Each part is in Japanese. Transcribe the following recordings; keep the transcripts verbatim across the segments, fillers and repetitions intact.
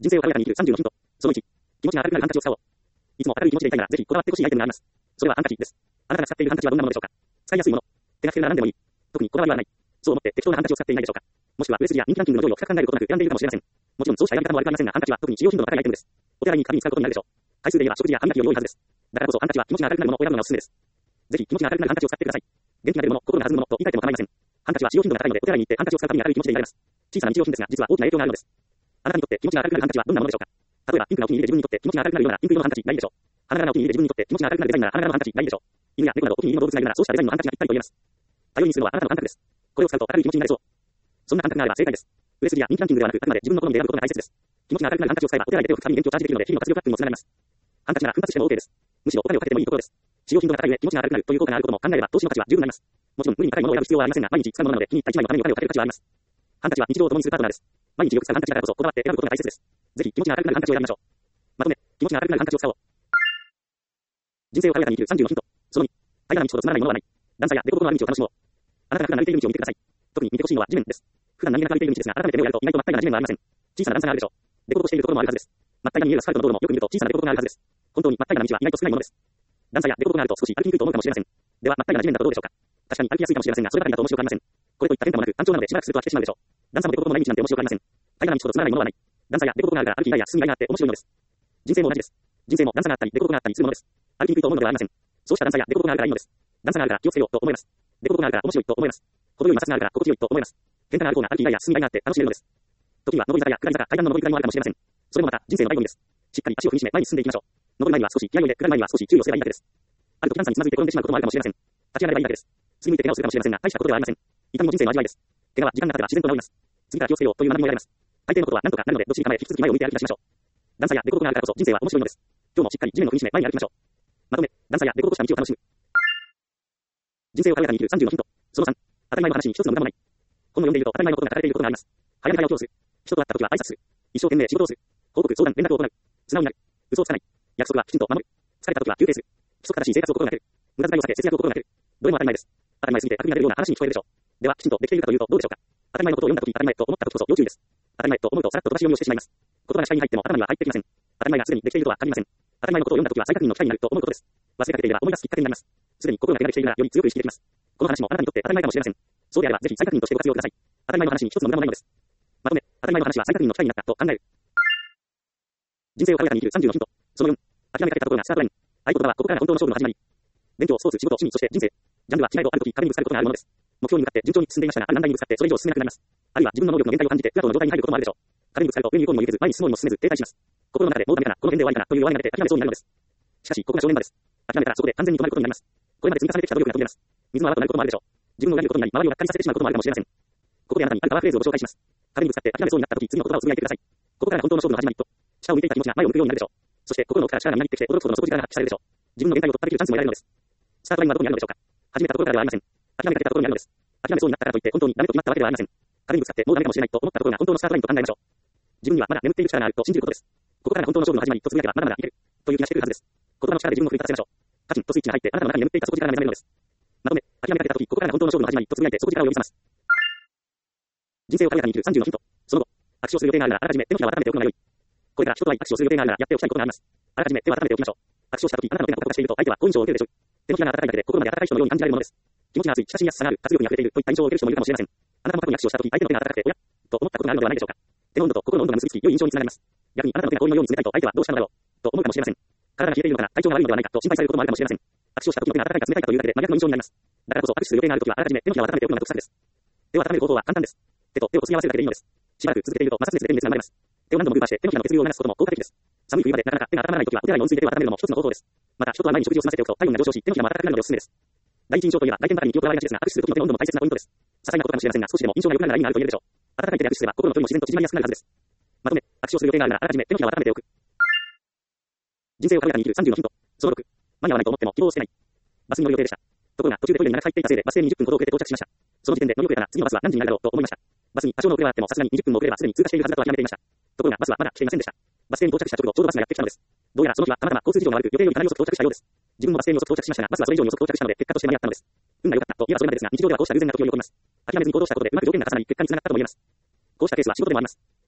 人生を軽やかに生きるさんじゅうのヒント。そのいち、気持ちが明るくなるハンカチを使おう。いつも明るい気持ちでいたいなら、ぜひこだわってほしいアイテムがあります。それはハンカチです。あなたが使っているハンカチはどんなものでしょうか。使いやすいもの。手がけなら何でもいい。特にこだわりはない。そう思って適当なハンカチを使っていないでしょうか。もしくは売れ筋や人気ランキングの上位を深く考えることなく選んでいるかもしれません。もちろんそうした選び方も悪くありませんが、ハンカチは特に使用頻度の高いアイテムです。お手洗いに旅に使うことになるでしょう。回数で言えば食事や歯磨きより多いはずです。だからこそハンカチは気持ちが明るくなるものを選ぶのがおすすめです。ぜひ気持ちが明るくなるハンカチを使ってください。元気が出るもの、心が弾むものと言い換えても構いません。ハンカチは使用頻度が高いので、お手洗いに行ってハンカチを使うたびに明るい気持ちでいられます。小さな日用品ですが、実は大きな影響があるのです。あなたにとって気持ちが明るくなるハンカチはどんなものでしょうか。例えば、ピンクがお気に入りで自分にとって気持ちが明るくなるようなピンク色のハンカチがいいでしょう。花柄がお気に入りで自分にとって気持ちが明るくなるデザインなら花柄のハンカチがいいでしょう。犬や猫などお気に入りの動物がいるならそうしたデザインのハンカチがぴったりと言えます。頼りにするのはあなたの感覚です。これを使うと明るい気持ちになれそう。そんな感覚があれば正解です。売れ筋や人気ランキングではなく、あくまで自分の好みで選ぶことが大切です。気持ちが明るくなるハンカチを使えばお手洗いで手を拭くたびに電気をチャージできるので日々の活力アップにもつながります。ハンカチなら奮発しても OK です。むしろお金をかけてもいいところです。使用頻度が高い上、気持ちが明るくなるという効果があることも考えれば投資の価値は十分になります。もちろん無理に高いものを選ぶ必要はありませんが、毎日使うものなので気に入った一枚のためにお金をかける価値はあります。ハンカチは日常を共にするパートナーです。毎日よく使うハンカチだからこそこだわって選ぶことが大切です。ぜひ気持ちが明るくなるハンカチを選びましょう。まとめ、気持ちが明るくなるハンカチを使おう。人生を軽やかに生きるさんじゅうのヒント。そのに、平らな道ほどつまらないものはない。段差や凸凹のある道を楽しもう。あなたが普段歩いている道を見てください。特に見てほしいのは地面です。普段何気なく歩いている道ですが、改めて目をやると意外と真っ平らな地面はありません。小さな段差があるでしょう。凸凹しているところもあるはずです。真っ平らに見えるアスファルトの道路もよく見ると小さな凸凹があるはずです。本当に真っ平らな道は意外と少ないものです。段差や凸凹があると少し歩きにくいと思うかもしれません。では、真っ平らな地面だとどうでしょうか。確かに歩きやすいかもしれませんが、そればかりだと面白くありません。これといった変化もなく、単調なのでしばらくすると飽きてしまうでしょう。段差も凸凹もない道なんて面白くありません。平らな道ほどつまらないものはない。段差や凸凹があるから歩きがいや進みがいがあって面白いのです。人生も同じです。人生も段差があったり凸凹があったりするものです。歩きにくいと思うのではありません。そうした段差や凸凹があるからいいのです。段差があるから気をつけようと思います。凸凹があるから面白いと思います。程よい摩擦があるから心地よいと思います。変化がある方が歩きがいや進みがいがあって楽しめるのです。時には上り坂や下り坂、階段の上り下りもあるかもしれません。それもまた人生の醍醐味です。しっかり足を踏みしめ前に進んでいきましょう。上る前には少し気合を入れ、下る前には少し注意をすればいいだけです。ある時段差につまずいて転んでしまうこともあるかもしれません。立ち上がればいいだけです。次に手怪我をするかもしれませんが、大したことではありません。痛みも人生の味わいです。怪我は時間が経てば自然と治ります。次から気をつけようという学びも得られます。大抵のことは何とかなるので、どっちに構え引き続き前を向いて歩き出しましょう。段差や凸凹があるからこそ人生は面白いのです。今日もしっかり地面を踏みしめ前に歩きましょう。まとめ、段差や凸凹した道を楽しむ。人生を軽やかに生きるさんじゅうのヒント。そのさん、当たり前の話に一つの無駄もない。本を読んでいると当たり前のことが書かれていることがあります。早め早起きをする。人と会った時は挨拶する。一生懸命仕事をする。報告、相談、連絡を行う。素直になる。嘘をつかない。約束はきちんと守る。疲れた時は休憩する。規則正しい生活を心がける。無駄遣いを避け節約を心がける。どれも当たり前です。当たり前すぎて悪になれるような話に聞こえるでしょう。では、きちんとできているかというとどうでしょうか。当たり前のことを読んだ時、当たり前と思った時こそ要注意です。当たり前と思うとさらっと飛ばし読みをしてしまいます。言葉が視界に入っても頭には入ってきません。当たり前がすでにできているとは限りません。当たり前のことを読んだ時は再確認の機会になると思うことです。忘れかけていれば思い出すきっかけになります。すでに心が手がけているならより強く意識できます。この話もあなたにとって当たり前かもしれません。そうであればぜひ再確認としてご活用ください。当たり前の話に一つの無駄もないのです。まとめ、当たり前の話は再確認の機会になったと考える。人生を軽やかに生きるさんじゅうのヒント。そのよん、諦めかけたところがスタートライン。合言葉はここからが本当の勝負の始まり。勉強、スポーツ、仕事、趣味、そして人生。ジャンルは違いをある時壁にぶつかることがあるものです。目標に向かって順調に進んでいましたが、ある難題にぶつかってそれ以上進めなくなります。あるいは自分の能力の限界を感じて不可能な状態に入ることもあるでしょう。壁にぶつかると上に行こうにも行けず、前に進もうにも進めず停滞します。心の中でもうダメかな、この辺で終わりかなという弱いが出て諦めそうになるのです。しかし、ここが正念場です。諦めたらそこで完全に止まることになります。これまで積み重ねてきた努力が途切れます。水の泡となることもあるでしょう。自分の裏切ることになり、周りをがっかりさせてしまうこともあるかもしれません。ここであなたにあるパワーフレーズをご紹介します。壁にぶつかって諦めそうになった時、次の言葉をつぶやいてください。ここからが本当の勝負の始まりと、下を向いていた気持ちが前を向くようになるでしょう。そして心の奥から力がみなぎってきて驚くほどの底力が発揮されるでしょう。自分の限界を突破できるチャンスも得られるのです。スタートラインはどこにあるのでしょうか。始めたところからではありません。諦めかけたところにあるのです。諦めそうになったからといって本当にダメと決まったわけではありません。壁にぶつかってもうダメかもしれないと思ったところが本当のスタートラインと考えましょう。自分にはまだ眠っている力があると信じることです。ここからが本当の勝負の始まりとつぶやけばまだまだいけるという気がしてくるはずです。言葉の力で自分を奮い立たせましょう。カチンとスイッチが入ってあなたの中に眠っていた底力が目覚めるのです。まとめ、諦めかけた時、ここからが本当の勝負の始まりとつぶやいて底力を呼び覚ます。人生を軽やかに生きるさんじゅうのヒント。その後、握手をする予定があるならあらかじめ手のひらを温めておくのが良い。これから人とは握手をする予定があるならやっておきたいことがあります。あらかじめ手を温めておきましょう。握手をした時、あなたの手がポカポカしていると相手は好印象を受けるでしょう。手のひらが温かいだけで心まで温かい人のように感じられるものです。気持ちが熱い、親しみやすさがある、活力に溢れているといった印象を受ける人もいるかもしれません。あなたも過去に握手をした時、相手の手が温かくて、おやと思ったことがあるのではないでしょうか。手の温度と心の温度が結びつき、良い印象につながります。逆にあなたの手が氷のように冷たいと相手はどうしたのだろうと思うかもしれません。体が冷えているのかな、体調が悪いのではないかと心配されることもあるかもしれません。握手をした時の手が温かいか冷たいかというだけで真逆の印象になります。だからこそ握手する予定がある時はあらかじめ手のひらを温めておくのが得策です。手を温める方法は簡単です。手と手をこすり合わせるだけでいいのです。しばらく続けていると摩擦熱で電熱が生まれます。手を何度もグーパーして手のひらの血流を流すことも効果的です。寒い冬場でなかなか手が温まらない時はお手洗いの温水で手を温めるのも一つの方法です。また人とは前に食事を済ませておくと体温が上昇し手のひらも温かくなるのでおすすめです。第一印象といえば外見ばかりに気を配られがちですが、握手する時の手の温度も大切なポイントです。些細なことかもしれませんが、少しでも印象が良くなるなら意味があると言えるでしょう。温かい手で握手すれば心の距離も自然と縮まりやすくなるはずです。まとめ、握手をする予定があるならあらかじめ手のひらを温めておく。人生を軽やかに生きるさんじゅうのヒント。そのろく、間に合わないと思っても希望を捨てない。バスに乗る予定でした。ところが途中でトイレに長く入っていたせいでバス停ににじゅっぷんほど遅れて到着しました。その時点で乗り遅れたら次のバスは何時になるだろうと思いました。バスに多少の遅れはあってもさすがににじゅっぷんも遅れればすでに通過しているはずだと諦めていました。ところがバスはまだ来ていませんでした。バス停に到着した直後、ちょうどバスがやってきたのです。どうやらその日はたまたま交通事情が悪く予定よりかなり遅く到着したようです。自分もバス停に遅く到着しましたが、バスはそれ以上に遅く到着したので結果として間に合ったのです。運が良かったと言えばそれまでですが、日常ではこうした偶然な時を喜びます。諦めずに行動したことでうまく条件が重なり結果につながったとも言えます。こうしたケースは仕事でもあります。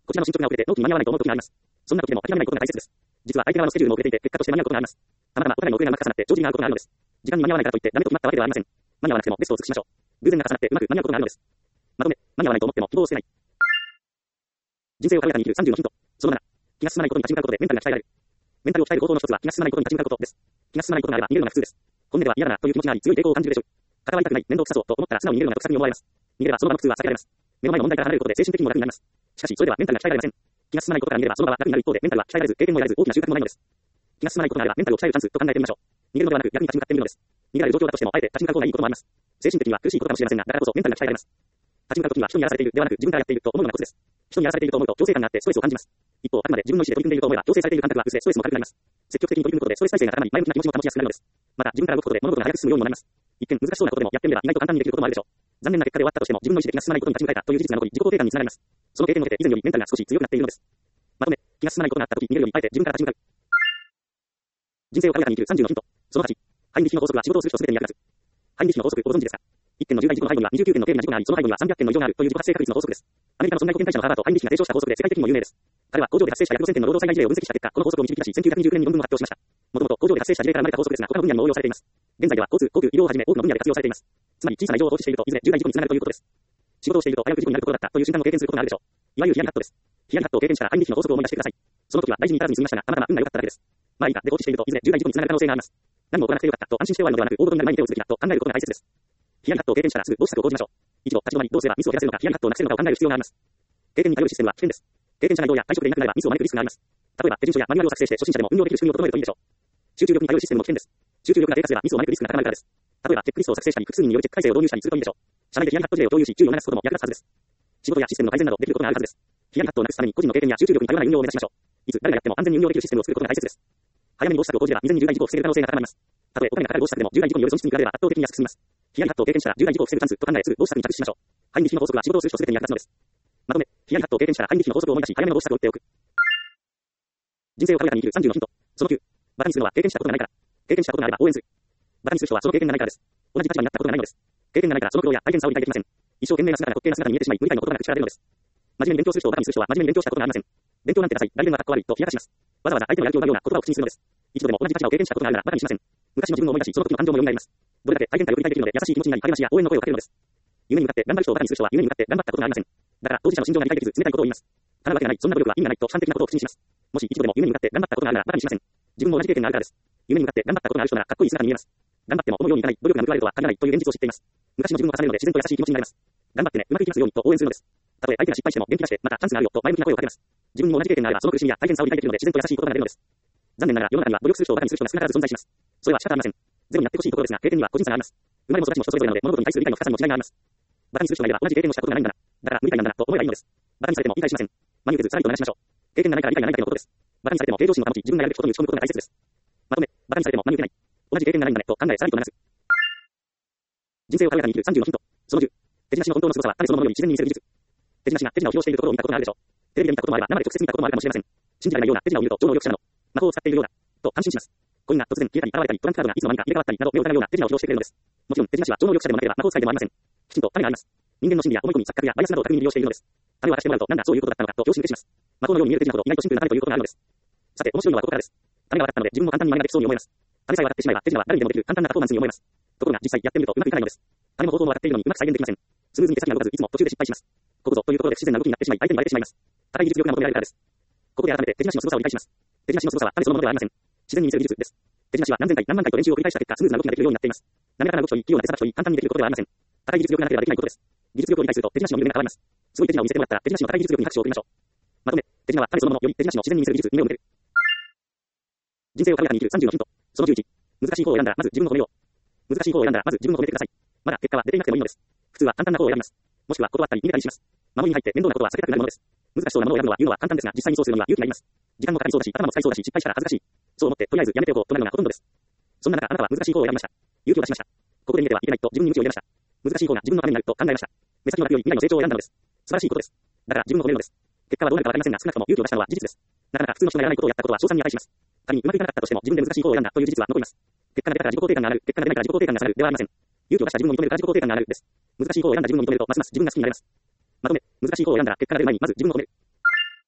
こちらの進捗が遅れて納期に間に合わないと思う時があります。そんな時でも諦めないことが大切です。実は相手側のスケジュールも遅れていて、結果として間に合うことがあります。たまたまお互いの遅れがうまく重なって長時間が合うことがあるのです。時間に間に合わないからといってダメと決まったわけではありません。間に合わなくてもベストを尽くしましょう。偶然が重なってうまく間に合うことがあるのです。まとめ、間に合わないと思っても希望を捨てない。人生を軽やかに生きるさんじゅうのヒント。そのなな、気が進まないことに立ち向かうことでメンタルが鍛えられる。メンタルを鍛える方法の一つは気が進まないことに立ち向かうことです。気が進まないことがあれば逃げるのが普通です。本音では嫌だなという気持ちがあり強い抵抗を感じるでしょう。関わりたくない、面倒くさそうと思ったら素直に逃げるのが得策に思われます。逃げればその場の苦痛は避けられます。目の前の問題から離れることで精神的にも楽になります。しかしそれではメンタルが鍛えられません。気が進まないことから逃げればその場は楽になる一方でメンタルは鍛えられず経験も得られず大きな収穫もないのです。気が進まないことがあればメンタルを鍛えるチャンスと考えてみましょう。逃げるのではなく逆に立ち向かってみるのです。逃げられる状況だとしてもあえて立ち向かう方がいいこともあります。精神的には苦しいことかもしれませんが、だからこそメンタルが鍛えられます。立ち向かうときは人にやらされているではなく自分からやっていると思うのがコツです。人にやらされていると思うと強制感があってストレスを感じます。一方、あくまで自分の意思で取り組んでいると思えば強制されている感覚は薄れストレスも軽くなります。積極的に取り組むことでストレス耐性が高まり前向きな気持ちも保ちやすくなるのです。また自分から動くことで物事が早く進むようにもなります。一見難しそうなことでもやってみれば意外と簡単にできることもあるでしょう。残念な結果で終わったとしても自分の意思で気が進まないことに立ち向かえたという事実が残り自己肯定感につながります。その経験を経て以前よりメンタルが少し強くなっているのです。まとめ、気が進まないことがあったとき逃げるよりあえて自分から立ち向かう。人生を軽やかに生きるさんじゅうのヒント。そのはち、ハインリヒの法則は仕事をする人すべてに役立つ。ハインリヒの法則をご存知ですか？いってんの重大事故の背後にはにじゅうきゅうてんの軽微な事故があり、その背後にはさんびゃくてんの異常があるという自己発生確率の法則です。アメリカの損害保険会社のハーバード・ハインリヒが提唱した法則で世界的にも有名です。彼は工場で発生した約ごせんてんの労働災害事例を分析した結果、この法則を導き出し、せんきゅうひゃくにじゅうきゅうねんに論文を発表しました。もともと工場で発生した事例から生まれた法則ですが、他の分野にも応用されています。現在では交通、航空、医療をはじめ多くの分野で活用されています。つまり小さな異常を放置しているといずれ重大事故につながるということです。仕事をしていると危うく事故になるところだったという瞬間を経験することがあるでしょう。いわゆるヒヤリハットです。ヒヤリハットを経験したらハインリヒの法則を思い出してください。その時は大事に至らずに済みましたが、たまたま運が良かっただけです。まあいいか、で放置しているといずれ重大事故につながる可能性があります。何も起こらなくてよかったと安心して終わるのではなく、大事になる前に手をつけるべきだと考えることが大切です。ヒヤリハットを経験したらすぐどうしたと講じましょう。一度立ち止まり、どうすればミスを減らせるのか、ヒヤリハットをなくせるのかを考える必要があります。経験に頼るシステムは危険です。経験者が移動や退職でいなくなればミスを招くリスクがあります。例えば手順書やマニュアルを作成して初心者でも運用できる仕組みを整えるといいでしょう。集中力に頼るシステムも危険です。集中力が低下すればミスを招くリスクが高まるからです。例えばチェックリストを作成したり複数人によるチェック改正を導入したりするといいでしょう。社内でヒヤリハット事例を共有し注意を促すことも役立つはずです。仕事やシステムの改善などできることがあるはずです。ヒヤリハットをなくすために個人の経験や集中力に頼らない運用を目指しましょう。いつ誰がやっても安全に運用できるシステムを作ることが大切です。早めに防止策を講じれば未然に重大事故を防げる可能性が高まります。たとえお金がかかる防止策でも重大事故による損失に比べれば圧倒的に安く済みます。ヒヤリハットを経験したら重大事故を防ぐチャンスと考えすぐ防止策に着手しましょう。ハインリヒの法則は仕事をする人すべてに役立つのです。まとめ、ヒヤリハットを経験したらハインリヒの法則を思い出し早めの防止策を打っておく。人生を軽やかに生きるさんじゅうのヒント。そのきゅう、バカにするのは経験したことがないから。経験したことがあれば応援する。バカにする人はその経験がないからです。同じ立場になったことがないのです。経験がないからその苦労や大変さを理解できません。一生懸命な姿が滑稽な姿に見えてしまい無理解の言葉が口から出るのです。真面目に勉強する人をバカにする人は真面目に勉強したことがありません。勉強なんてダサい、誰でもがかっこ悪いと冷やかします。わざわざ相手のやる気を奪うような言葉を口にするのです。一度でも同じ立場を経験したことがあるならバカにしません。昔の自分を思い出しその時の感情も蘇ります。どれだけ体験会を繰り返できるので優しい気持ちになり励ましや応援の声をかけるのです。夢に向かって頑張る人をバカにする人は夢に向かって頑張ったことがありません。だから当事者の心情が理解できず冷たいことを言います。叶うわけがない、そんな努力は意味がないと悲観的なことを口にします。もし一度でも夢に向かって頑張ったことがあるならバカにしません。自分も同じ経験があるからです。夢に向かって頑張ったことがある人ならかっこいい姿に見えます。頑張っても思うようにいかない、努力が報われるとは限らないという現実を知っています。昔の自分を重ねるので自然と優しい気持ちになれます。頑張ってね、うまくいきますようにと応援するのです。たとえ相手が失敗しても元気出して、またチャンスがあるよと前向きな声をかけます。自分にも同じ経験があればその苦しみや大変さを理解できるので自然と優しい言葉が出るのです。残念ながら世の中には努力する人をバカにする人が少なからず存在します。それは仕方ありません。ゼロになってほしいところですが、経験には個人差があります。生まれも育ちも人それぞれなので物事に対する理解の深さにも違いがあります。バカにする人がいれば同じ経験をしたことがないんだな。だから無理解なんだなと思えばいいのです。バカにされても理解しません。真に受けずさらりと流しましょう。経験がないから理解がないだけのことです。バカにされても平常心を保ち自分がやるべきことに打ち込むことが大切です。まとめ、バカにされても真に受けない。同じ経験がないんだねと考えさらりと流す。人生を軽やかに生きるさんじゅうのヒント。そのじゅう、手品師の本当の凄さは種そのものより自然に見せる技術。手品師が手品を披露しているところを見たことがあるでしょう。テレビで見たこともあれば生で直接見たこともあるかもしれません。信じられないような手品を見ると超能力者なの。魔法を使っているようだ。と感心します。コインが突然消えたり現れたりトランプカードがいつの間にか入れ替わったりなど目を疑うような手品を披露してくれるのです。もちろん手品師は超能力者でもなければ魔法使いでもありません。きちんと種があります。人間の心理や思い込み、錯覚やバイアスなどを巧みに利用しているのです。種を渡してもらうとなんだそういうことだったのかと拍子抜けします。魔法のように見える手品ほど意外とシンプルな種ということがあるのです。さて面白いのはここからです。種が渡ったので自分も簡単に真似ができそうに思います。種さえ渡ってしまえば手品は誰にでもできる簡単なパフォーマンスに思えます。ところが実際やってみるとうまくいかないのです。種も方法も渡っているのにうまく再現できません。スムーズに手先が動かずいつも途中で失敗します。ここぞというところで不自然な動きになってしまい相手に割れてしまいます。高い技術力が求められるからです。ここで改めて手品師の凄さを理解します。手品師の凄さは種そのものではありません。自然に見せる技術です。手品師は何千回何万回と練習を繰り返した結果スムーズな動きができるようになっています。滑らかな動きといい、器用な手さばきといい、簡単にできることではありません。高い技術力がなければできないことです。技術力を理解すると手品師の見る目が変わります。すごい手品を見せてもらったら手品師の高い技術力に拍手を送りましょう。まとめ、手品は種そのものより手品師の自然に見せる技術に目を向ける。人生を軽やかに生きるさんじゅうのヒント。そのじゅういち、難しい方を選んだらまず自分を褒めよう。難しい方を選んだらまず自分を褒めてください。まだ結果は出ていなくてもいいのです。普通は簡単な方を選びます。もしくは断ったり逃げたりします。守りに入って面倒なことは避けたくなるものです。難しそうなものを選ぶのは言うのは簡単ですが実際にそうするのには勇気がいります。時間もかかりそうだし頭も使いそうだし失敗したら恥ずかしい。そう思ってとりあえずやめておこうとなるのがほとんどです。そんな中あなたは難しい方を選びました。勇気を出しました。ここで逃げてはいけないと自分に鞭を入れました。難しい方が自分のためになると考えました。目先の楽より未来の成長を選んだのです。素晴らしいことです。だから自分を褒めるのです。結果はどうなるかわかりませんが少なくとも勇気を出したのは事実です。なかなか普通の人がやらないことをやったことは称賛に値します。仮にうまくいかなかったとしても自分で難しい方を選んだという事実は残ります。結果が出たから自己肯定感が上がる、結果が出ないから自己肯定感が下がるではありません。勇気を出した自分を認めるから自己肯定感が上がるです。難しい方を選んだ自分を認めるとますます自分が好きになれます。まとめ、難しい方を選んだら結果が出る前にまず自分を褒める。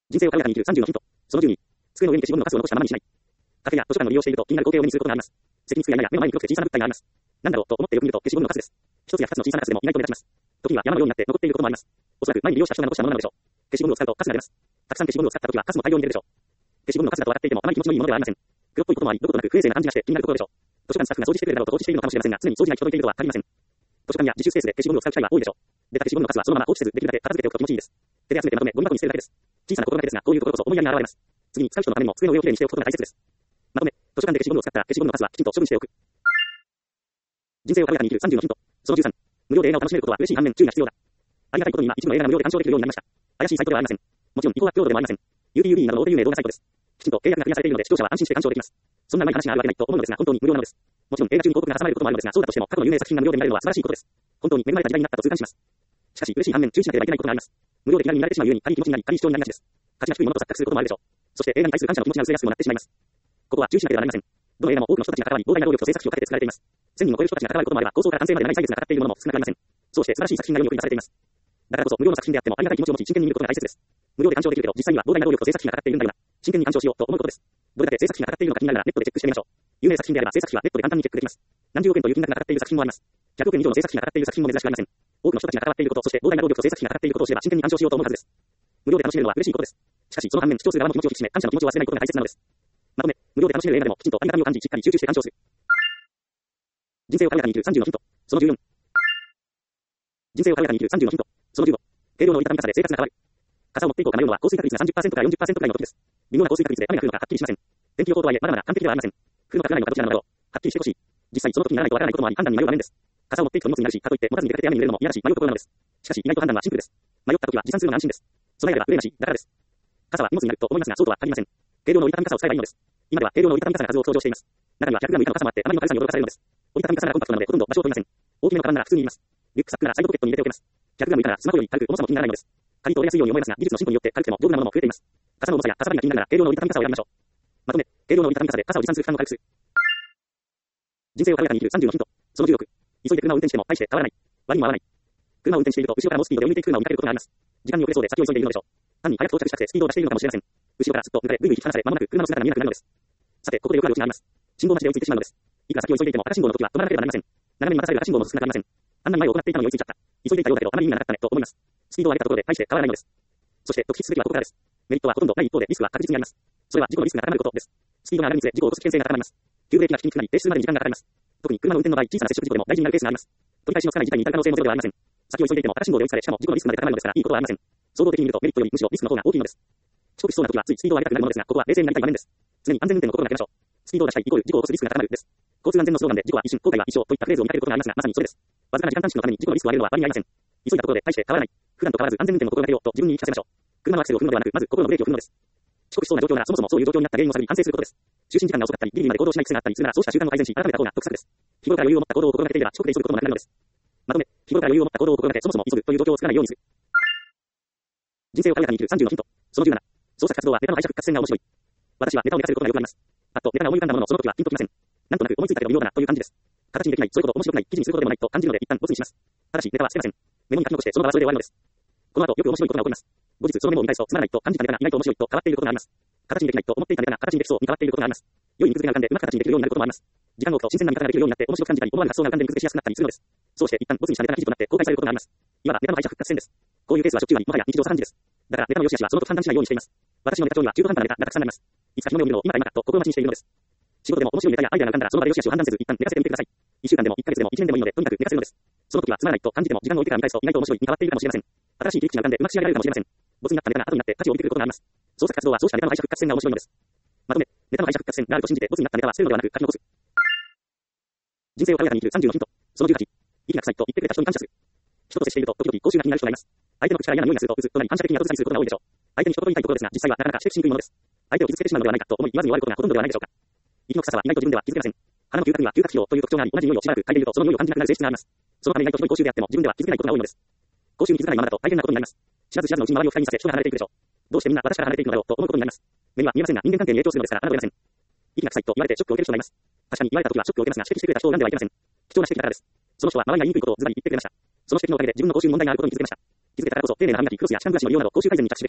人生を軽やかに生きるさんじゅうのヒント。そのじゅうに、机の上に消しゴムのカスを残したままにしない。カフェや図書館の利用していると気になる光景を目にすることがあります。席につくやや目の前に広くて小さな物体があります。なんだろうと思ってよく見ると消しゴムのカスです。一つや二つの小さなカスでも意外と目立ちます。時には山のようになって残っていることもあります。おそらく前に利用した人が残したものなのでしょう。消しゴムを使うとカスが出ます。たくさん消しゴムを使った時はカスも大量に出るでしょう。消しゴムのカスだと笑っていてもあまり気持ちのいいものではありません。黒っぽいこともあり、どことなく不衛生な感じがして気になるところでしょう。図書館スタッフが掃除してくれるだろうと放置しているのかもしれませんが、常に掃除が行き届いているとは限りません。図書館や自習スペースで消しゴムを使う機会は多いでしょう。出た消しゴムのカスはそのまま放置せず、できるだけ片付けておくと気持ちいいです。手で集めてまとめ、ゴミ箱に捨てるだけです。小さな心がけですが、こういうところこそ思いやりが現れます。次に使う人のためにも机の上をきれいにしておくことが大切です。まとめ、図書館で消しゴムを使ったら消しゴムのカスはきちんと処分しておく。人生を軽やかに生きるさんじゅうのヒント。そのじゅうさん、無料で映画を楽しめることは嬉しい反面注意が必要だ。ありがたいことに今一部の映画が無料で鑑賞できるようになりました。怪しいサイトではありません。もちろん違法アップロードでもありません。ユーティーユービー などの大手有名動画サイトです。きちんと契約がクリアされているので視聴者は安心して鑑賞できます。そんなうまい話があるわけないと思うのですが本当に無料なのです。もちろん映画中に広告が挟まれることもあるのですが、そうだとしても過去の有名作品が無料で見られるのは素晴らしいことです。本当に恵まれた時代になったと痛感します。しかし嬉しい反面注意しなければいけないことがあります。無料で気軽に見られてしまうゆえに軽い気持ちになり、軽い主張になりがちです。価値が低いものと錯覚することもあるでしょう。そして映画に対する感謝の気持ちが薄れやすくもなってしまいます。ここは注意しなければなりません。どの映画も多くの人たちが関わり、膨大な労力と制作費をかけて作られています。せんにんを超える人たちが関わることもあれば、構想から完成まで長い歳月がかかっているものも少なくありません。そうして素晴らしい作品が世に送り出されています。だからこそ無料の作品であってもありがたい気持ちを持ち真剣に見ることが大切です。無料で鑑賞できるけど実際には膨大な労力と制作費がかかっているんだよな。真剣に鑑賞しようと思うことです。どれだけ制作費がかかっているのか気になるならネットでチェックしてみましょう。有名作品であれば制作費はネットで簡単にチェックできます。何十億円という金額がかかっている作品もあります。ひゃくおくえん以上の制作費がかかっている作品も珍しくありません。多くの人たちが関わっていること、そして膨大な労力と制作費がかかっていることを知れば真剣に鑑賞しようと思うはずです。無料で楽しめるのは嬉しいことです。しかしその反面視聴する側の気持ちを引き締め感謝の気持ちを忘れないことが大切なのです。まとめ、無料で楽しめる映画でもきちんとありがたみを感じしっかり集中して鑑賞する。人生を軽やかに生きるさんじゅうのヒント。そのじゅうよん。人生を軽やかに生きるさんじゅうのヒント。そのじゅうご。軽量の折りたたみ傘で生活が変わる。傘を持っていこうか迷うのは降水確率が さんじゅっパーセント から よんじゅっパーセント くらいの時です。微妙な降水確率で雨が降るのかはっきりしません。天気予報とはいえまだまだ完璧ではありません。降るのか降らないのかどちらなのだろう。はっきりしてほしい。実際その時にならないとわからないこともあり判断に迷う場面です。傘を持っていくと荷物になるし、かといって持たずに出かけて雨に濡れるのも嫌だし迷うところなのです。しかし意外と判断はシンプルです。迷った時は持参するのが安心です。備えれば憂いなし、だからです。傘は荷物になると思いますがそうとは限りません。軽量の折りたたみ傘を使えばいいのです。今では軽量の折りたたみ傘が数多く登場しています。中には ひゃくグラム 以下の傘もあってあまりの軽さに驚かされるのです。折りたたみ傘がコンパクトなのでほとんど場所を取りません。大きめのカバンなら普通にいります。リュックサックならサイドポケットに入れておけます。ひゃくグラム 以下ならスマホより軽く重さも気にならないのです。軽いと折れやすいように思いますが技術の進歩によって軽くても丈夫なものも増えています。傘の重さや傘張りが気になるなら軽量の折りたたみ傘を選びましょう。まとめ、軽量の折りたたみ傘で傘を持参する負担を軽くする。人生を軽やかに生きるさんじゅうのヒント。そのじゅうろく。急いで車を運転しても大して変わらない。割にも合わない。車を運転していると後ろから猛スピードで追い抜いていく車を見かけることがあります。時間に遅れそうで先を急いでいるのでしょう。単に早く到着したくてスピードを出しているのかもしれません。後ろからすっと抜かれぐいぐい引き離され間もなく車の姿が見えなくなるのです。さてここでよくあるオチがあります。信号待ちで追いついてしまうのです。いくら先を急いでいても赤信号の時は止まらなければなりません。斜めに待たされる赤信号も進められません。あんなに前を行っていたのに追いついちゃった。急いでいたようだけどあまり意味がなかったねと思います。スピードを上げたところで大して変わらないのです。そして特筆すべきはここからです。メリットはほとんどない一方でリスクは確実にあります。それは事故のリスクが高まることです。スピードが上がるにつれ事故を起こす危険性が高まります。急ブレーキが効きにくくなり停止するまでに時間がかかります。特に車の運転の場合小さな接触事故でも大事になるケースがあります。取り返しのつかない事態に至る可能性もゼロではありません。先を急いでいても赤信号で追いつかれしかも事故のリスクまで高まるのですからいいことはありません。総合的に見るとメリットよりむしろリスクの方が大きいのです。遅刻しそうな時はついスピードを上げたくなるものですがここは冷静になりたい場面です。常に安全運転の心がけましょう。スピードを出したいイコール事故を起こすリスクが高まるです。交通安全のスローガンで事故は一瞬後悔は一生といったフレーズを見かけることがありますがまさにそれです。わずかな時間短縮のために事故のリスクを上げるのは割に合いません。急いだところで大して変わらない。普段と変わらず安全運転の心がけようと自分に言い聞かせましょう。車のアクセルを踏むのではなくまず心のブレーキを踏むのです。遅刻しそうな状況ならそもそもそういう状況になった原因を探り反省することです。就寝時間が遅かったりギリギリまで行動しない癖があったりするならそうした習慣を改善し改めた方が得策です。日頃から余裕を持った行動を心がけていれば遅刻で急ぐこともなくなるのです。まとめ、日頃から余裕を持った行動を心がけてそもそも急ぐという状況を作らないようにする。人生を軽やかに生きるさんじゅうのヒント。そのじゅうなな。創作活動はネタの敗者復活戦が面白い。私はネタを寝かせることがよくあります。あとネタが思い浮かんだもののその時はピンときません。なんとなく思いついたけど見ようだなという感じです。形にできない、そういうこと面白くない、記事にすることでもないと感じるので一旦ボツにします。ただしネタは捨てません。メモに書き残してその場はそれで終わるのです。この後よく面白いことが起こります。後日そのメモを見返すとつまらないと感じたネタが意外と面白いと変わっていることがあります。形にできないと思っていたネタが形にできそうに変わっていることがあります。良い肉付けが浮かんでうまく形にできるようになることもあります。時間を置くと新鮮な見方ができるようになって面白く感じたり思わぬ発想が浮かんで肉付けしやすくなったりするのです。そうして一旦ボツにしたネタが記事となって公開されることがあります。いわばネタの敗者復活戦です。こういうケースはしょっちゅうありもはや日常茶飯事です。だからネタの良し悪しはそのと判断しないようにしています。私のネタ帳には中途半端なネタがたくさんあります。いつか日の目を見るのを今か今かと心待ちにしているのです。仕事でも面白いネタやアイデアが浮かんだらその場で良し悪しを判断せず一旦寝かせてみてください。いっしゅうかんでもいっかげつでもいちねんでもいいのでとにかく寝かせるのです。その時はつまらないと感じても時間を置いてから見返すと意外と面白いに変わっているかもしれません。新しい切り口が浮かんでうまく仕上げられるかもしれません。ボツになったネタが後になって価値を帯びてくることがあります。創作活動はそうしたネタの敗者復活戦が面白いのです。まとめ、ネタの敗者復活戦があると信じてボツになったネタは捨てるのではなく書き残す。人生を軽やかに生きるさんじゅうのヒント。そのじゅうはち。息が臭いと言ってくれた人に感謝する。人と接していると時々口臭が気になる人がいます。相手の口から嫌な匂いがするとうずとなり反射的に後ずさりすることが多いでしょう。相手に一言言いたいところですが実際はなかなか指摘しにくいものです。相手を傷つけてしまうのではないかと思い言わずに終わることがほとんどではないでしょうか。息の臭さは意外と自分では気づけません。鼻の嗅覚には嗅覚器という特徴があり同じ匂いをしばらく嗅いでいるとその匂いを感じなくなる性質があります。そのため意外とひどい口臭であっても自分では気づけないことが多いのです。口臭に気づかないままだと大変なことになります。知らず知らずのうちに周りを不快にさせ人が離れていくでしょう。どうしてみんな私から離れていくのだろうと思うことになります。目には見えませんが人間関係に影響するのですから侮れません。息が臭いと言われてショックを受ける人がいます。確かに言われた時はショックを受けますが指摘してくれた人を恨んではいけません。貴重な指摘だからです。その人は周りが言いにくいことをズバリ言ってくれました。その指摘のおかげで自分の口臭に問題があることに気づけました。気づけたからこそ丁寧な歯磨き、クロスや歯間ブラシの利用など口臭改善に着手できます。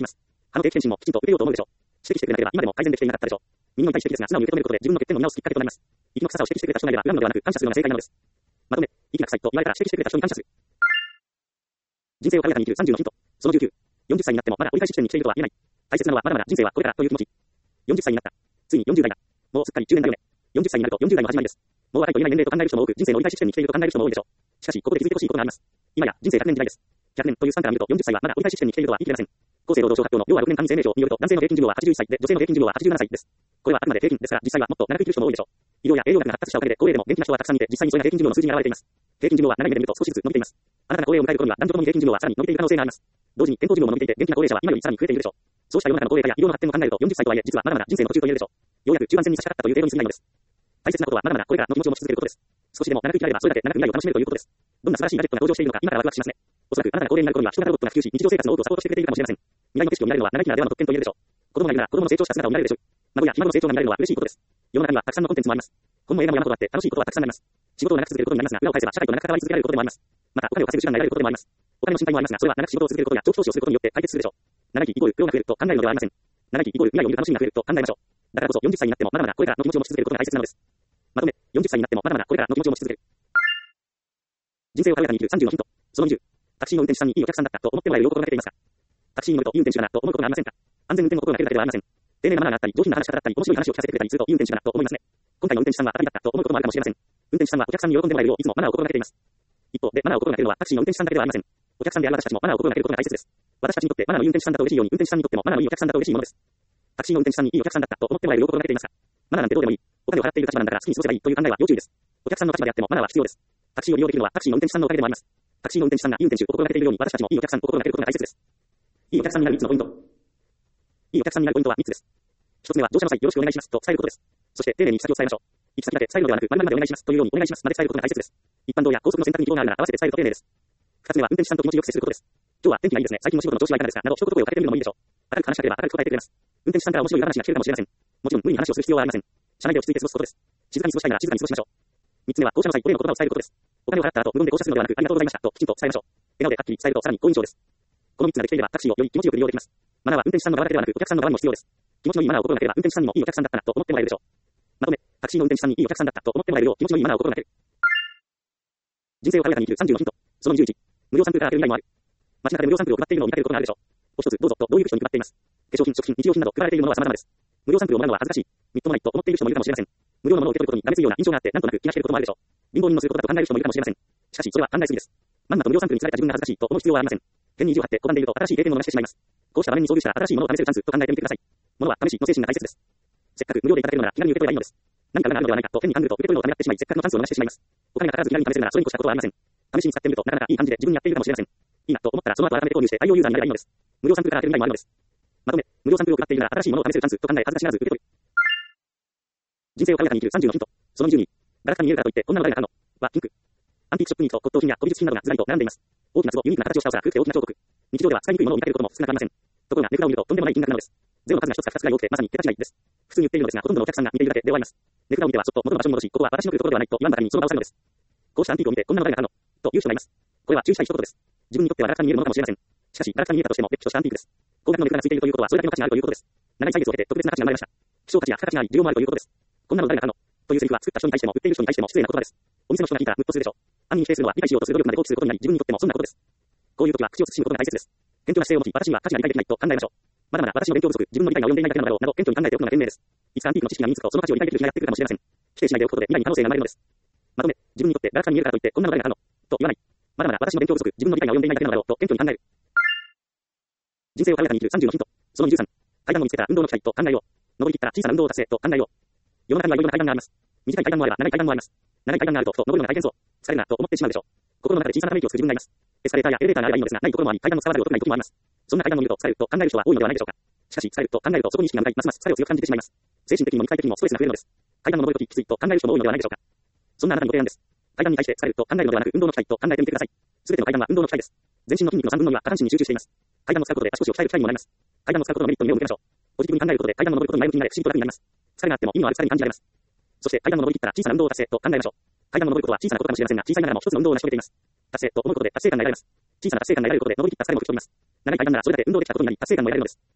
歯の定期検診もきちんと受けようと思うでしょう。指摘してくれなければ今でも改善できていなかったでしょう。耳の痛い指摘ですが、素直に受け止めることで自分の欠点の見直すきっかけとなります。息の臭さを指摘してくれた人がいれば恨むのではなく感謝するのが正解なのです。まとめ、息が臭いと言われたら指摘してくれた人に感謝する。人生を軽やかに生きるさんじゅうのヒント。そのじゅうきゅう。よんじゅっさいになってもまだ折り返し地点に来ているとは言えない。大切なのはまだまだ人生はこれからという気持ち。よんじゅっさいになった。ついによんじゅう代だ。もうすっかり中年だよね。よんじゅっさいになるとよんじゅう代の始まりです。もう若いと言えない年齢と考える人も多く、人生の折り返し地点に来ていると考える人も多いでしょう。しかし、ここで気づいてほしいことがあります。今や人生ひゃくねん時代です。ひゃくねんというスパンから見るとよんじゅっさいはまだ折り返し地点に来ているとは言い切れません。厚生労働省発表の要はろくねんかん未成年症によると男性の平均寿命ははちじゅういっさいで女性の平均寿命ははちじゅうななさいです。これはあくまで平均ですが、実際はもっと長く生きる人も多いでしょう。医療や栄養学が発達したおかげで高齢でも元気な人はたくさんいて、実際にそれが平均寿命の数字に現れています。平均寿命は長い目で見ると少しずつ伸びています。あなたが高齢を迎える頃には男女ともに平均寿命はさらに伸びている可能性があります。同時に健康寿命も伸びていて元気な高齢者は今よりさらに増えているでしょう。そうした世の中の高齢化や医療の発展を考えるとよんじゅっさいとはいえ実はまだまだ人生の途中と言えるでしょう。ようやく中盤戦に差し掛かったという程度に過ぎないのです。大切なことはまだまだこれからの気持ちを持ち続けることです。少しでも長く生きられればそれだけ長く未来を楽しめるということです。どんな素晴らしいガジェットが登場しているのか今からワクワクしますね。おそらくあなたが高齢になる頃には人型ロボットが普及し、日常生活の多くをサポートしてくれているかもしれません。未来の景色を見られるのは長生きならではの特権と言えるでしょう。子供がいるなら子供の成長した姿を見られるでしょう。孫やひ孫の成長が見られるのは嬉しいことです。世の中にはたくさんのコンテンツもあります。本も映画も山ほどあって楽しいことはたくさんあります。仕事を長く続けることになりますが、裏を返せば社会と長く関わり続けられることでもあります。また、お金を稼ぐ手段が得られることでもあります。お金の心配もありますが、それは長く仕事を続けることや長期投資をすることによって解決するでしょう。長生きイコール苦労が増えると考えるのではありません。長生きイコール未来を見る楽しみが増えると考えましょう。だからこそよんじゅっさいになってもまだまだこれからの気持ちを持ち続けることが大切なのです。まとめ、よんじゅっさいになってもまだまだこれからの気持ちを持ち続ける。人生を軽やかに生きるさんじゅうのヒント。そのにじゅう。タクシーの運転手さんにいいお客さんだったと思ってもらえるよう心がけていますか？タクシーに乗るといい運転手だなと思うことがありませんか？安全運転の心がけるだけではありません。丁寧なマナーがあったり、上品な話し方だったり、面白い話を聞かせてくれたりするといい運転手だなと思いますね。今回の運転手さんは当たりだったと思うこともあるかもしれません。運転手さんはお客さんに喜んでもらえるよういつもマナーを心がけています。一方で、マナーを心がけるのはタクシーの運転手さんだけではありません。お客さんである私たちもマナーを心がけることが大切です。私たちにとってマナーのいい運転手さんだと嬉しいように、運転手さんにとってもマナーのいいお客さんだと嬉しいものです。タクシーの運転手さんにいいお客さんだったと思ってもらえるよう心がけていますか？マナーなんてどうでもいい。お金を払っている立場なんだから好きに過ごせばいいという考えは要注意です。お客さんの立場であってもマナーは必要です。タクシーを利用できるのはタクシーの運転手さんのおかげでもあります。タクシーの運転手さんがいい運転手を心がけているように、私たちもいいお客さんを心がけることが大切です。いいお客さんになるみっつのポイント。いいお客さんになるポイントはみっつです。ひとつめは乗車の際よろしくお願いしますと伝えることです。そして丁寧に行き先を伝えましょう。行き先だけ伝えるのではなく、〇〇までお願いしますというようにお願いしますまで伝えることが大切です。一般道や高速の選択に希望があるなら合わせて伝えると丁寧です。二つ目は運転手さんと気持ちよく接することです。今日は天気がいいですね。最近の仕事の調子はいかがですかなど一言声をかけてみるのもいいでしょう。明るく話しかければ明るく答えてくれます。運転手さんから面白い話が聞けるかもしれません。もちろん無理に話をする必要はありません。車内で落ち着いて過ごすことです。静かに過ごしたいなら静かに過ごしましょう。三つ目は降車の際お礼の言葉を伝えることです。お金を払った後無言で降車するのではなく、ありがとうございましたときちんと伝えましょう。笑顔ではっきり伝えるとさらに好印象です。このみっつができていればタクシーをより気持ちよく利用できます。マナーは運転手さんの側だけではなく、お客さんの側にも必要です。気持ちのいいマナーを心がければ運転手さんにもいいお客さんだったなと思ってもらえるでしょう。まとめ、タクシーの運転手さんにいいお客さんだったと思ってもらえるよう気持ちのいいマナーを心がける。人生を軽やかに生きるさんじゅうのヒント。そのにじゅういち。無料サンプルから当てる未来もある。街中で無料サンプルを配っているのを見かけることがあるでしょう。お一つどうぞとどういう人に配っています。化粧品、食品、日用品など配られているものは様々です。無料サンプルをもらうのは恥ずかしい。みっともないと思っている人もいるかもしれません。無料のものを受け取ることに慣れついような印象があってなんとなく気が引けることもあるでしょう。貧乏人のすることだと考える人もいるかもしれません。しかしそれは考えすぎです。まんまと無料サンプルに釣られた自分が恥ずかしいと思う必要はありません。変に意地を張って拒んでいると新しい経験を逃してしまいます。こうした場面に遭遇した新しいものを試せるチャンスと考えてみてください。ものは試しの精神が大切です。せっかく無料でいただけるのなら気軽に受け取ればいいのです。何かがあるのではないかと変に考えると受け取るのをためらってしまい、せっかくのチャンスを逃してしまいます。お金がかからず気軽に試せるならそれに越したことはありません。試しに使ってみるとなかなかいい感じで自分にやっているかもしれません。いいなと思ったらその後改めて購入して対応ユーザーになればいいのです。無料サンプルから当てる未来もあるのです。まとめ、無料サンプルを配っているなら新しいものを試せるチャンスと考え恥ずかしがらず受け取る。人生を軽やかに生きるさんじゅうのヒント。そのにじゅうに。ガラクタに見えるからといってこんな話題があるのはピンク。アンティークショップに行くと骨董品や古美術品などがずらりと並んでいます。大きな壺、ユニークな形をしたお皿、空気で大きな彫刻。日常では使いにくいものを見かけることも少なくありません。ところが値札を見るととんでもない金額なのです。ゼロの数が一つか二つくらい多くてまさに桁違いです。普通に売っているのですがほとんどのお客さんが見ているだけで終わります。値札を見てはちょっと元の場所に戻し、ここは私の来るところではないと言わんばかりにその場を去るのです。こうしたアンティークを見てこんな話題があるのという人がいます。これは注意したい一言です。自分にとってはガラクタに見えるものかもしれません。しかしガラクタに見えたとしてもれっきとしたアンティークです。高額の値札がついているということはそれだけの価値があるということです。長い歳月を経て特別な価値が生まれました。希少価値や付加価値があり需要もあるということです。こんなの誰が買うのというセリフは作った人に対しても売っている人に対しても失礼な言葉です。お店の人が聞いたらムッとするでしょう。暗に否定するのは理解しようとする努力まで放棄することになり自分にとっても損なことです。こういう時は口を慎むことが大切です。謙虚な姿勢を持ち私には価値が理解できないと考えましょう。まだまだ私の勉強不足、自分の理解が及んでいないだけなのだろうなど謙虚に考えておくのが賢明です。いつかアンティークの知識が身につくとその価値を理解できる日がやってくるかもしれません。否定しないでおくことで未来に可能性が生まれるのです。まとめ、自分にとってガラクタに見えるからといってこんなの誰が買うのと言わない。まだまだ私の勉強不足、自分の理解が及んでいないだけなのだろうと謙虚に考える。人生を軽やかに生きるさんじゅうのヒント。そのにじゅうさん。階段を見つけたら運動の機会と考えよう。登り切ったら小さな運動を達成と考えよう。世の中にはいろいろな階段があります。短い階段もあれば長い階段もあります。長い階段があるとふと登るのが大変そう。疲れるなと思ってしまうでしょう。心の中で小さなため息をつく自分がいます。エスカレーターやエレベーターがあればいいのですが、ないところもあり、階段の使わざるを得ない時もあります。そんな階段を見ると疲れると考える人は多いのではないでしょうか。しかし疲れると考えるとそこに意識が向かい、ますます疲れを強く感じてしまいます。精神的にも肉体的にもストレスが増えるのです。階段を登るとききついと考える人も多いのではないでしょうか。そんなあなたにご提案です。階段に対して疲れると考えるのではなく運動の機会と考えてみてください。すべての階段は運動の機会です。全身の筋肉のさんぶんのには下半身に集中しています。階段を使うことで足腰を鍛える機会にもなります。階段を使うことのメリットに目を向けましょう。ポジティブに考えることで階段を登ることに前向きになれ不思議と楽になります。疲れがあっても意味のある疲れに感じられます。そして階段を登り切ったら小さな運動を達成と考えましょう。階段を登ることは小さなことかもしれませんが、小さいながらも一つの運動を成し遂げています。達成と思うことで達成感が得られます。小さな達成感が得られることで登り切った疲れも吹き飛びます。長い階段ならそれだけ運動できたことになり達成感も得られるのです。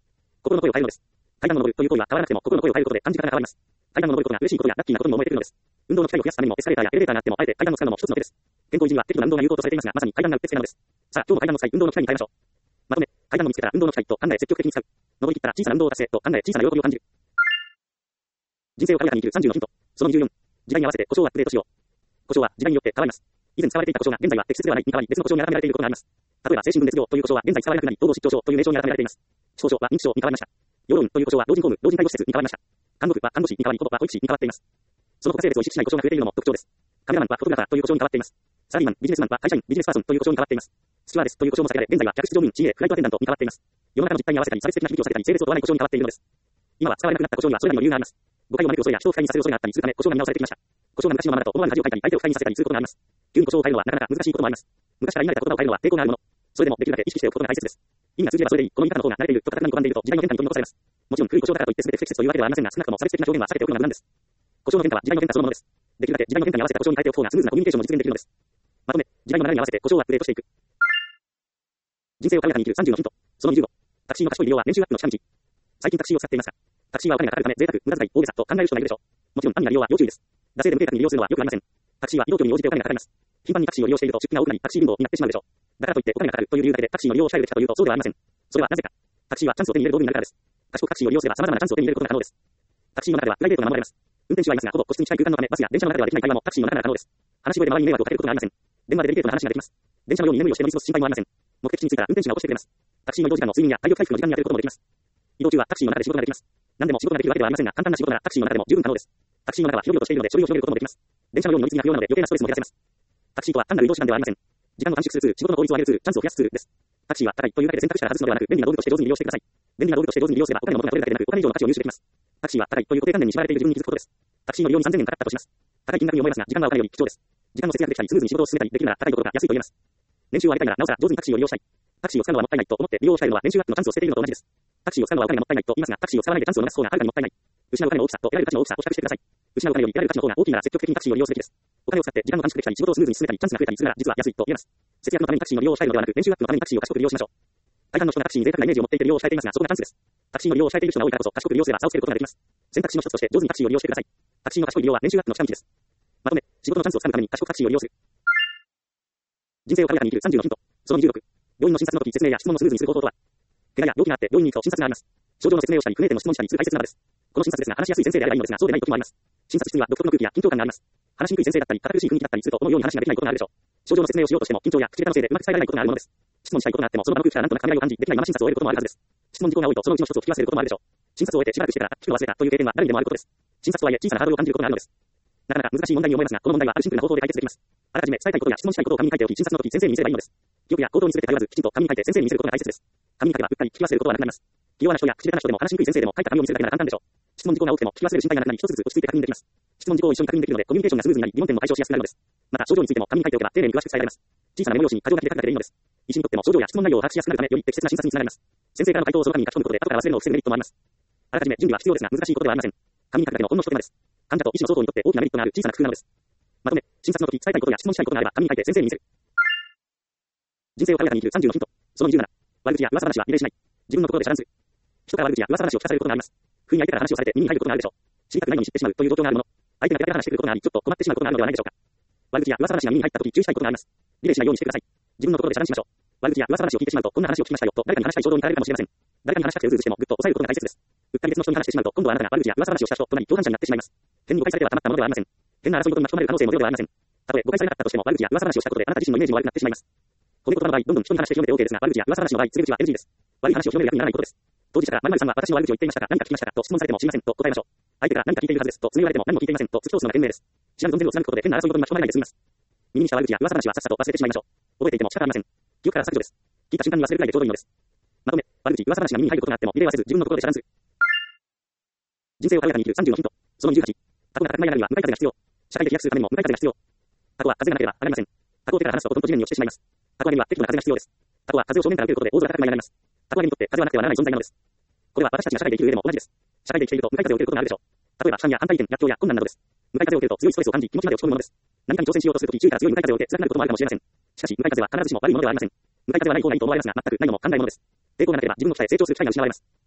心の声を変えるのです。階段を登るという行為は変わらなくても心の声を変えることで感じ方が変わります。階段を登ることが嬉しいことやラッキーなことにも思えてくるのです。運動の機会を増やすためにもエスカレーターやエレベーターがあってもあえて階段を使うのも一つの手です。健康維持には適度な運動が有効とされていますが、まさに階段がうってつけなのです。さあ、今日も階段の際、運動の機会に変えましょう。まとめ、階段を見つけたら運動の機会と考え積極的に使う。登り切ったら小さな運動を達成と考え小さな喜びを感じる。人生を軽やかに生きるさんじゅうのヒント。そのにじゅうよん。時代に合わせて故障はアップデートしよう。故障は時代によって変わります。以前使われていた故障が現在は適切ではないに変わり別の故障に改められていることがあります。例えば精神分裂病という故障は現在使われなくなり統合失調症という名称に改められています。失調症は認知症に変わりました。要因という故障は老人ホーム、老人介護施設に変わりました。看護婦は看護師に変わり、保護は保育士に変わっています。その他性別を意識しない故障が増えているのも特徴です。カメラマンはフォトグラファーという故障に変わっています。サラリーマン、ビジネスマンは会社員、ビジネスパーソンという故障に変わっています。スチュワーデスという故障も避けられ、現在は客室乗務員、シーエー、フライトアテンダントに変わっています。世の中の実態に合わせたり、差別的な響きを避けたり、性別を問わない故障に変わっているのです。今は使われなくなった故障にはそれなりの理由があります。誤解を招く恐れや人を不快にさせる恐れがあったりするため故障が見直されてきました。故障が昔のままだと思わぬ恥をかいたり相手を不快にさせたりすることがあります。急に故障を変えるのはなかなか難しいこともあります。昔から言い慣れた言葉を変えるのは抵抗があるもの。それでもできるだけ意識しておくことが大切です。意味が通じればそれでいい。この言い方の方が慣れていると固くなに拒んでいると時代の変化に取り残されます。もちろん古い故障だからといって全て不適切というわけではありませんが少なくとも差別的な表現は避けておくのが無難です。故障の変化は時代の変化そのものです。できるだけ時代の変化に合わせた故障に変えておく方がスムーズなコミュニケーションも実現できるのです。まとめ、時代の流れに合わせて故障をアップデートしていく。人生を軽やかに生きるさんじゅうのヒント。そのにじゅうご。タクシーの賢い利用は年収アップの近道。最近タクシーを使っていますが、タクシーはお金がかかるため贅沢、無駄遣い、大げさと考える人がいるでしょう。もちろん安易な利用は要注意です。惰性で無計画に利用するのは良くありません。タクシーは移動距離に応じてお金がかかります。頻繁にタクシーを利用していると出費が多くなりタクシー貧乏になってしまうでしょう。だからといってお金がかかるという理由だけでタクシーの利用を控えるべきかというとそうではありません。それはなぜか。タクシーはチャンスを手に入れる道具になるからです。賢くタクシーを利用すれば様々なチャンスを手に入れることが可能です。タクシーの中ではプライベートが守られます。運転手はいますがほぼ個室に近い空間のためバスや電車の中ではできない会話もタクシーの中なら可能です。話し声で周りに迷惑をかけることがありません。電話でデリケートな話ができます。電車のように居眠りをして乗り過ごす心配もありません。目的地に着いたら運転手が起こしてくれます。タクシーの移動時間の睡眠や体力回復の時間に当てることもできます。移動中はタクシーの中で仕事ができます。何でも仕事ができるわけではありませんが簡単な仕事ならタクシーの中でも十分可能です。タクシーの中は広々としているので処理を広げることもできます。電車のように乗り継ぎが不要なので余計なストレスも減らせます。タクシーとは単なる移動手段ではありません。時間を短縮するツール、仕事の効率を上げるツール、チャンスを増やすツールです。タクシーは高いというだけで選択肢から外すのではなく便利な道具として上手に利用してください。便利な道具として上手に利用すればお金の元が取れるだけでなくお金以上の価値を入手できます。タクシーは高いという固定観念に縛られている自分に気づくことです。タクシーの利用にさんぜんえんかかったとします。高い金額に思いますが時間はお金より貴重です。時間の節約できたりスムーズに仕事を進めたりできるなら高いところが安いと言えます。年収を上げたいならなおさら上手にタクシーを利用したい。タクシーを使うのはもったいないと思って利用を控えるのは年収アップのチャンスを捨てているのと同じです。タクシーを使うのはお金がもったいないと言いますがタクシーを使わないでチャンスを逃す方がはるかにもったいない。失うお金の大きさと得られる価値の大きさを比較してください。失うお金より得られる価値の方が大きいなら積極的にタクシーを利用すべきです。お金を使って時間を短縮できたり仕事をスムーズに進めたりチャンスが増えたりするなら実は安いと言えます。節約のためにタクシーの利用を控えるのではなく年収アップのためにタクシーを賢く利用しましょう。大半の人がタクシーに贅沢なイメージを持っていて利用を控えていますがそこがチャンスです。タクシーの利用を控えている人が多いからこそ賢く利用すれば差をつけることができます。選択肢の一つとして上手にタクシーを利用してください。タクシーの賢い利用は年収アップの近道です。まとめ、仕事のチャンスをつかむために賢くタクシーを利用する。人生を軽やかに生きるさんじゅうのヒント。そのにじゅうろく。病院の診察の時説明や質問をスムーズにする方法とは。怪我や病気があって病院に行くと診察があります。症状の説明をしたり不明点の質問をしたりする大切なのです。この診察ですが話しやすい先生であればいいのですがそうでない時もあります。診察室には独特の空気や緊張感があります。話しにくい先生だったり堅苦しい雰囲気だったりすると思うように話ができないことがあるでしょう。症状の説明をしようとしても緊張や口下手のせいでうまく伝えられないことがあるものです。質問したいことがあってもその場の空気からなんとなく考えを感じできないまま診察を終えることもあるはずです。質問事項が多いとそのうちの一つを聞き忘れることもあるでしょう。診察を終えてしばらくしてから聞くの忘れたという経験は誰にでもあることです。診察とはいえ小さなハードルを感じることがあるのです。なかなか難しい問題に思いますがこの問題はあるシンプルな方法で解決できます。あらかじめ伝えたいことや質問したいことを紙に書いておき診察の時先生に見せればいいのです。記憶や行動に全て頼らずきちんと紙に書いて先生に見せることが大切です。紙に書けばうっかり聞き忘れることはなくなります。気弱な人や口下手な人でも話しにくい先生でも書いた紙を見せるだけなら簡単でしょう。質問事項が多くても聞き忘れる心配がなくなり一つずつ落ち着いて確認できます。質問事項を一緒に確認できるのでコミュニケーションがスムーズになり疑問点も解消しやすくなるのです。また症状についても紙に書いておけば丁寧に詳しく伝えられます。小さなメモ用紙に箇条書きで書くだけでいいのです。医師にとっても症状や質問内容を把握しやすくなるためより適切な診察につながります。先生からの回答をその紙に書き込むことで後から忘れるのを防ぐメリットもあります。あらかじめ準備は必要ですが難しいことではありません。紙に書くだけのほんの一手間です。患者と医師の双方にとって大きなメリットがある小さな工夫なのです。まとめ、診察の時伝えたいことや質問したいことがあれば紙に書いて先生に見せる。人生を軽やかに生きるさんじゅうのヒント。そのにじゅうなな。悪口や噂話はリレーしない。自分の心で遮断する。人から悪口や噂話を聞かされることがあります。不意に相手から話をされて耳に入ることがあるでしょう。知りたくないのに知ってしまうという状況があるもの。相手がペラペラ話してくることがあり、ちょっと困ってしまうことがあるのではないでしょうか。悪口や噂話が耳に入った時注意したいことがあります。リレーしないようにしてください。自分の心で遮断しましょう。悪口や噂話を聞いてしまうとこんな話を聞きましたよと誰かに話したい衝動に駆られるかもしれません。誰かに話したくてうずうずしてもぐっと抑えることが大切です。うっかり別の人に話してしまうと今度はあなたが悪口や噂話をした人となり共犯者になってしまいます。変に誤解されてはたまったものではありません。変な争い事に巻き込まれる可能性もゼロではありません。たとえ誤解されなかったとしても悪口や噂話をしたことであなた自身のイメージも悪くなってしまいます。褒め言葉の場合どんどん人に話して広めて OK ですが悪口や噂話の場合告げ口は エヌジー です。悪い話を広める役にならないことです。当事者から〇〇さんは私の悪口を言っていましたが何か聞きましたかと質問されても知りませんと答えましょう。相手から何か聞いているはずですと詰め言われても何も聞いていませんと突き通すのが賢明です。知らぬ存ぜぬを貫くことで変な争い事に巻き込まれないで済みます。耳にした悪口や噂話はさっさと忘れてしまいましょう。覚えていても仕方ありません。記憶から削除です。聞いた瞬間に忘れるくらいでちょうどいいのです。まとめ、悪口、噂話が耳に入ることがあってもリレーはせず自分の心で遮断する。人生を軽やかに生きるさんじゅうのヒント。そのにじゅうはち。タコが戦いながらには向かい風が必要。社会で飛躍するためにも向かい風が必要。タコは風がなければ上がりません。タコを手から離すとほとんど地面に落ちてしまいます。タコ揚げには適度な風が必要です。タコは風を正面から受けることで大空高く舞い上がります。タコ揚げにとって風はなくてはならない存在なのです。これは私たちが社会で生きる上でも同じです。社会で生きていると向かい風を受けることがあるでしょう。例えば痴漢や反対意見、逆境や困難などです。向かい風を受けると強いストレスを感じ気持ちまで落ち込むものです。何かに挑戦しようとするとき注意から強い向かい風を受け辛くなることもあるかもしれません。しかし向かい風は必ずしも悪いものではありません。向かい風はない方がいいと思われますが全くないものです。抵抗がなければ自分の力で成長する機会が失われます。人生を軽やかに生きるさんじゅうのヒント。そのにじゅうさん。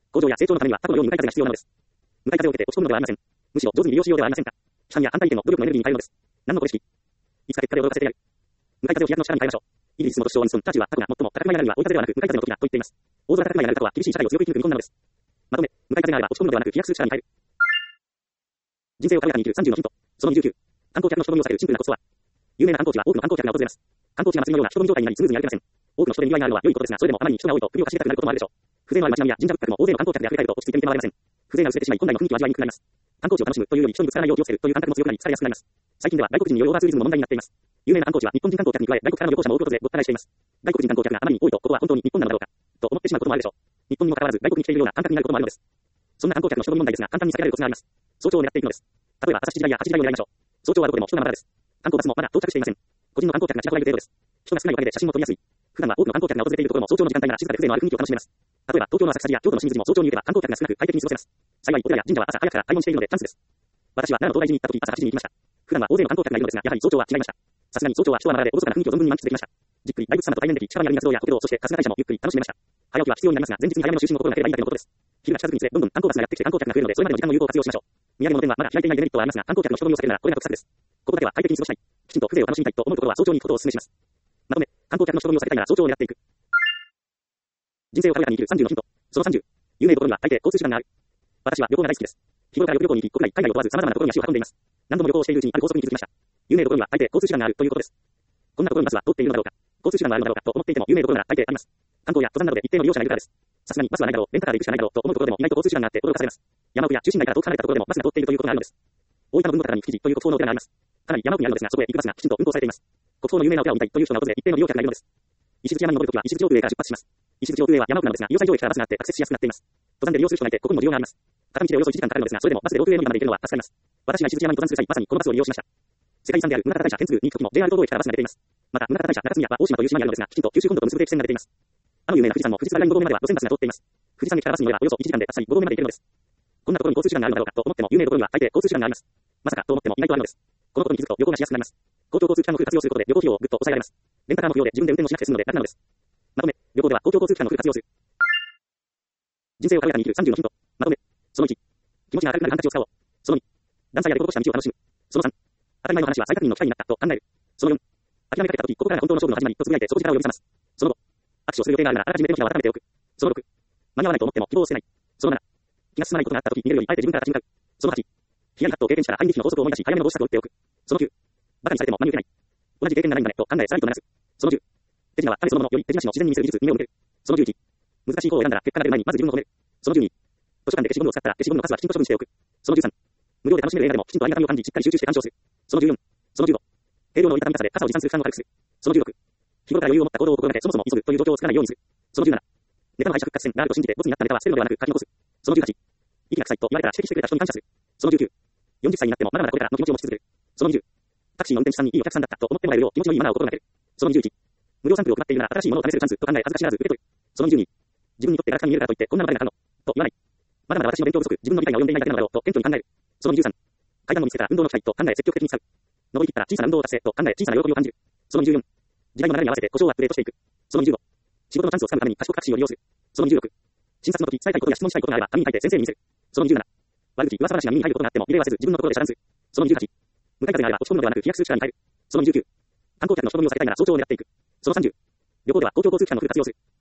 向上や成長のためには過去のように向かい風が必要なのです。向かい風を受けて落ち込むのではありません。むしろ上手に利用しようではありませんか。批判や反対意見の努力のエネルギーに変えるのです。何のご意識。いつか結果で驚かせてやる。向かい風を飛躍の力に変えましょう。イギリス元首相ウィンストン・チャーチルは過去が最も高く舞い上がるには追い風ではなく向かい風の時だと言っています。大空高く舞い上がる過去は厳しい社会を強く生き抜く見込んだのです。まとめ、向かい風があれば落ち込むのではなく飛躍する力に変える。人生を軽やかに生きるさんじゅうのヒント。そのにじゅうきゅう。観光客の人混みを避けるシンプルなコツとは。有名な観光地は多くの観光客が訪れます。観光地が祭りのような人混み状態になりスムーズに歩けません。多くの人で賑わいがあるのは良いことですが、それでもあまりに人が多いと首をかしげたくなることもあるでしょう。風情のある街並みや神社仏閣も大勢の観光客で溢れ返ると落ち着いて見て回れません。風情が薄れてしまい本来の雰囲気を味わいにくくなります。観光地を楽しむというより人にぶつからないよう気をつけるという感覚も強くなり疲れやすくなります。最近では外国人によるオーバーツーリズムの問題になっています。有名な観光地は日本人観光客に加え外国からの旅行者も多く訪れごった返しています。外国人観光客があまりに多いとここは本当に日本なのだろうかと思ってしまうこともあるでしょう。日本にもかかわらず外国に来ているような感覚になることもあるのです。そんな観光客の人混み問題ですが簡単に避けられるコツがあります。早朝を狙っていくのです。例えば朝しちじ台やはちじ台を狙いましょう。早朝はどこでも人がまだです。観光バスもまだ到着していません。個人の観光客がちらほらいる程度です。人が少ないおかげで写真も撮りやすい。普段は多くの観光客が訪れているところも早朝の時間帯なら静かで風情のある雰囲気を楽しめます。例えば東京の浅草寺や京都の新宿寺も早朝に行けば観光客が少なく快適に過ごせます。幸いお寺や神社は朝早くから開門しているのでチャンスです。私は奈良の東大寺に行った時朝はちじに行きました。普段は大勢の観光客がいるのですがやはり早朝は違いました。さすがに早朝は人はまばらで厳かな雰囲気を存分に満喫できました。じっくり大仏様と対面でき近場にある密道や国道そして春日大社もゆっくり楽しめました。早起きは必要になりますが前日に早めの就寝を心がければいいだけのことです。昼が近づくにつれどんどん観光バスがやってきて観光客が増えるのでそれまでの時間を有効活用しましょう。土産物店はまだ開いていないデメリットはありますが観光客の人混みを避けるならこれが得策です。ここだけは快適に過ごしたい。きちんと風情を楽しみたいと思うことは早朝に行くことをお勧めします。まとめ、観光客の人混みを避けたいなら早朝を狙っていく。人生を軽やかに生きるさんじゅうのヒント。そのさんじゅう。有名どころには大抵交通手段がある。私は旅行が大好きです。日頃から旅行に行き、国内、海外を問わず様々なところに足を運んでいます。何度も旅行をしているうちにある法則に気づきました。有名どころには大抵交通手段があるということです。こんなところにバスは通っているのだろうか。交通手段はあるのだろうかと思っていても有名どころなら大抵あります。観光や登山などで一定の利用者がいるからです。さすがにバスはないだろう、レンタカーで行くしかないだろうと思うところでも意外と交通手段があって驚かされます。山奥や中心街から遠く離れたところでもバスが通っているということがあるのです。大分の文化に築地という国宝のお寺があります。かなり山奥にあるのですがそこへ行くバスがきちんと運行されています。国宝の有名なお寺を見たいという人が訪れ一定の利用客がいるのです。石鎚山に登るときは石鎚奥上から出発します。石鎚奥上は山奥なのですが、要塞上駅からバスがあってアクセスしやすくなっています。登山で利用する人がいて、ここにも利用があります。片道でおよそいちじかんかかるのですが、それでもバスでロープウェイの山まで行けるのは助かります。私が石鎚山に登山する際、まさにこのバスを利用しました。世界遺産である宗像大社天津宮に行くときも ジェイアール 東道駅からバスが出ています。また、宗像大社中津宮は大島という島にあるのですが、きちんと九州本土と結ぶ定期線が出ています。あの有名な富士山も富士山ラインご合目までは路線バスが通っています。富士山駅からバスに乗ればおよそいちじかんであっさりご合目まで行けるのです。こんなところに交通手段があるのだろうかと思っても有名どころには大抵交通手段があります。まさかと思っても意外とあるのです。このことに気づくと旅行がしやすくなります。公共交通機関のフル活用することで旅行費用をぐっと抑えられます。レンタカーも不要で自分で運転もしなくて済むので楽なのです。まとめ、旅行では公共交通機関のフル活用する。人生を軽やかに生きるさんじゅうのヒント。まとめ、そのいち。気持ちが明るくなるハンカチを使おう。そのに。段差や凸凹した道を楽しむ。そのさん。当たり前の話は再確認の機会になったと考える。そのよん。諦めかけた時、ここからが本当の勝負の始まりとつぶやいて底力を呼び覚ます。そのご。握手をする予定があるならあらかじめ手のひらを温めておく。そのろく。間に合わないと思っても希望を捨てない。そのなな。気が進まないことがあった時逃げるよりあえて自分から立ち向かう。そのはち。ヒヤリハットを経験したら反撃の法則を思い出し早めの防止策を打っておく。そのきゅう。バカにされても真に受けない。同じ経験がないんだねと考えさらりとならす。そのじゅう。手品は種そのものより手品師の自然に見せる技術に目を向ける。そのじゅういち。難しい方を選んだら結果が出る前にまず自分を褒める。そのじゅうに。図書館で消しゴムを使ったら消しゴムの数はきちんと処分しておく。そのじゅうさん。無料で楽しめる映画でもきちんとありがたみを感じしっかり集中して鑑賞する。そのじゅうよん。そのじゅうご。軽量の折りたたみ傘で傘を持参する負担を軽くする。そのじゅうろく。日頃から余裕を持った行動を心がけそもそも急ぐという状況を作らないようにする。そのじゅうなな。ネタの敗者復活戦があると信じてボツになったネタは捨てるのではなく書き残す。そのじゅうはち。息が臭いと言われたら指摘してくれた人に感謝する。そのじゅうきゅう。よんじゅっさいになってもまだまだこれからの気持ちを持ち続ける。そのにじゅう。タクシーの運転手さんにいいお客さんだったと思ってもらえるよう気持ちのいいマナーを心がける。そのにじゅういち。無料サンプルを配っているなら新しいものを試せるチャンスと考え恥ずかしがらず受け取る。そのにじゅうに。自分にとってガラクタに見えるからといってこんなの誰が買うのと言わない。まだまだ私の勉強不足、自分の理解が及んでいないだけなのだろうと謙虚に考える。そのにじゅうさん。階段を見つけたら運動の機会と考え積極的に使う。登り切ったら小さな運動を達成と考え小さな喜びを感じる。そのにじゅうよん。時代の流れに合わせて故障をアップデートしていく。そのにじゅうご。仕事のチャンスをつかむために賢くタクシーを利用する。そのにじゅうろく。診察の時伝えたいことや質問したいことがあれば紙に書いて先生に見せる。そのにじゅうなな。悪口、噂話が耳に入ることがあってもリレーはせず自分のところで遮断する。そのにじゅうはち。向かい風があれば落ち込むのではなく飛躍する力に変える。そのにじゅうきゅう。観光客の人混みを避けたいなら早朝を狙っていく。そのさんじゅう。旅行では公共交通機関のフル活用する。